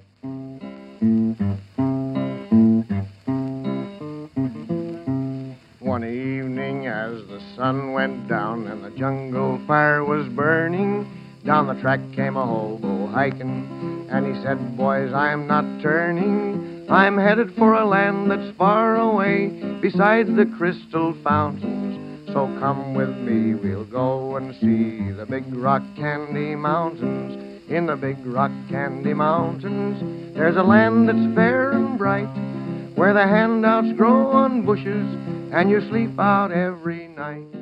One evening as the sun went down and the jungle fire was burning, down the track came a hobo hiking, and he said, "Boys, I'm not turning. I'm headed for a land that's far away, beside the crystal fountains. So come with me, we'll go and see the big rock candy mountains. In the big rock candy mountains, there's a land that's fair and bright, where the handouts grow on bushes, and you sleep out every night."